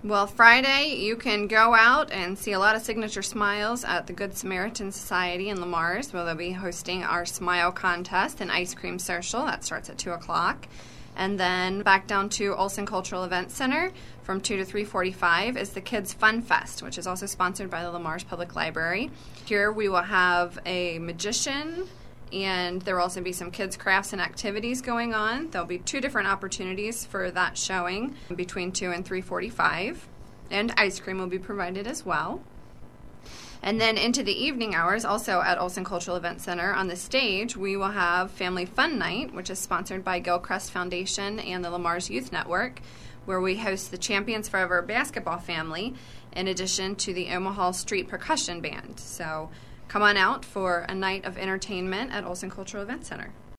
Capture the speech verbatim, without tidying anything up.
Well, Friday, you can go out and see a lot of signature smiles at the Good Samaritan Society in Lamars, where they'll be hosting our Smile Contest and Ice Cream Social. That starts at two o'clock. And then back down to Olson Cultural Events Center from two to three forty-five is the Kids Fun Fest, which is also sponsored by the Lamars Public Library. Here we will have a magician, and there will also be some kids' crafts and activities going on. There'll be two different opportunities for that showing between two and three forty-five, and ice cream will be provided as well. And then into the evening hours, also at Olson Cultural Event Center, on the stage, we will have Family Fun Night, which is sponsored by Gilchrist Foundation and the Lamars Youth Network, where we host the Champions Forever basketball family, in addition to the Omaha Street Percussion Band. So come on out for a night of entertainment at Olson Cultural Event Center.